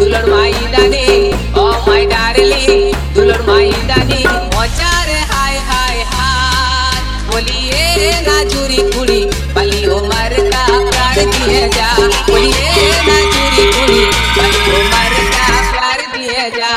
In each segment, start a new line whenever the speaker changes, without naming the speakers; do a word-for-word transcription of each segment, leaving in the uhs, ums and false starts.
দুলর মাইদানি ও my darling দুলর মাইদানি মচারে হাই হাই হাই बोलिए ना चूरी कुड़ी बली उमर का प्यार दिए जा बोलिए ना चूरी कुड़ी बली उमर का प्यार दिए जा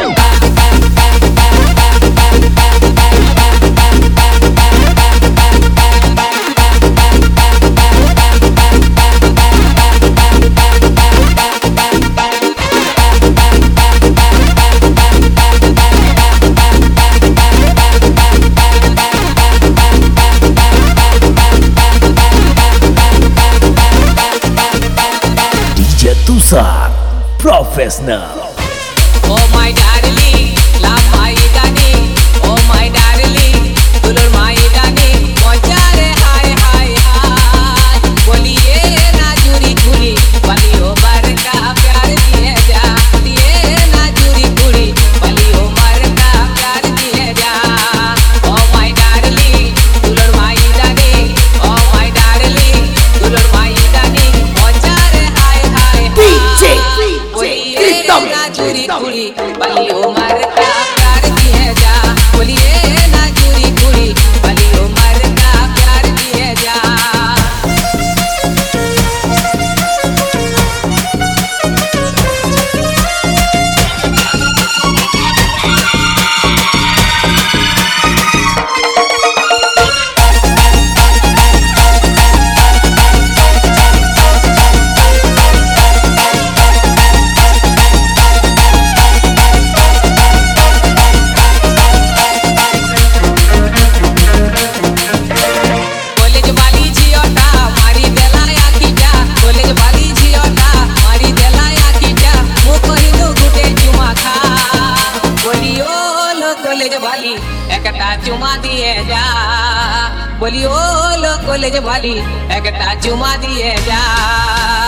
Tushar Professional.
Oh my darling, love my darling. Oh my darling, dulur my darling. Mojare hi hi hi. बोलिए ना चूरी कुड़ी बली उमर का प्यार दिए जा दिए ना चूरी कुड़ी बली उमर का प्यार दिए जा Oh my darling, dulur my darling. Oh my darling, dulur my darling. Mojare hi hi hi. बोलिए ना चूरी कुड़ी बली उमर का प्यार दिए जा बोलिए ना चूरी कुड़ी बली उमर का प्यार दिए जा कॉलेज वाली जियोटा मारी देलाया कीटा कॉलेज वाली जियोटा मारी देलाया कीटा मो कहिलो गुटे चुमा खा बोलियो लो कॉलेज वाली एकटा चुमा दिए जा बोलियो लो कॉलेज वाली एकटा चुमा दिए जा